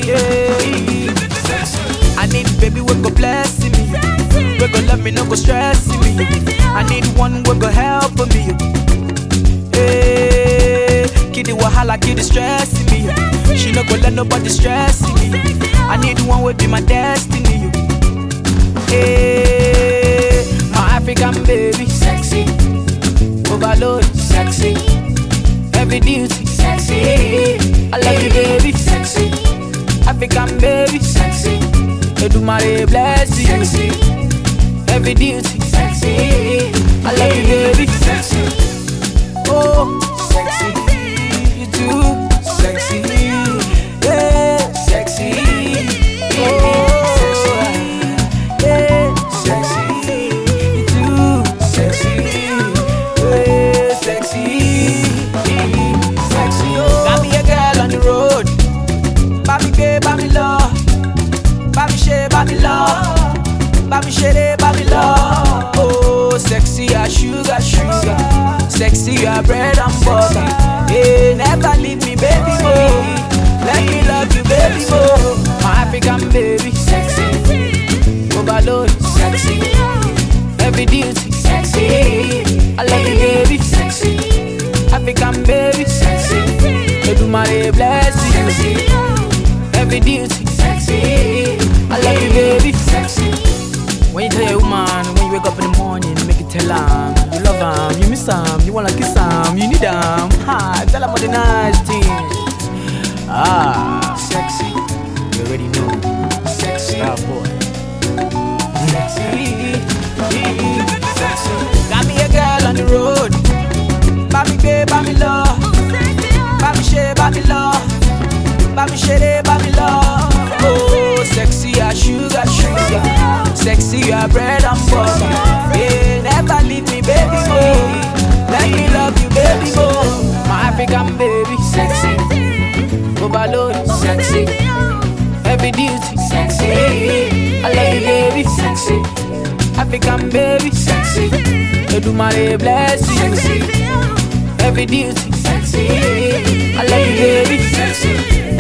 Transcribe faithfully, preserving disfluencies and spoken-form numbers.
Yeah. I need baby we go bless me, we go love me, no go stress me. I need one we go help me. Hey, kid the wahala, kid the stress me. She no go let nobody stress me. I need one will be my destiny. Hey, my African baby, sexy, overload, sexy, heavy duty, sexy. I love you, baby, sexy, African baby, sexy. Edumare bless you, sexy, heavy duty, sexy. I love you, baby, sexy. Oh, sexy, you too, sexy, yeah, sexy. Oh, sexy, yeah, sexy, you too, sexy, yeah, sexy, sexy. Oh, got me a girl on the road, baby, baby, baby, love. Baby share, baby love, baby share, baby love. Oh, sexy as sugar, sugar, sexy as bread and butter. Hey, never leave me, baby boy. Let me love you, baby boy. My African baby, sexy, overload, sexy, heavy duty, sexy. I love you, baby, sexy, African baby, sexy. Edumare bless you, heavy duty, sexy. I love you, baby, sexy. When you tell your woman, when you wake up in the morning, make it tell her you love her, you miss her, you wanna kiss her, you need her. Ha, tell her all the nice things. Ah, sexy, you already know. Sexy, ah boy. Sexy, sexy. Got me a girl on the road. Baby, baby, baby, love. Baby, share, baby, love. Baby, share, baby, love. Oh, sexy as sugar, sugar, sexy as bread and butter. Yeah, never leave me, baby boy. Let me love you, baby boy. My African baby, sexy, overload, sexy, heavy duty, sexy. I love you, baby, sexy, African baby, sexy. Edumare bless you, heavy duty, sexy. I love you, baby, sexy.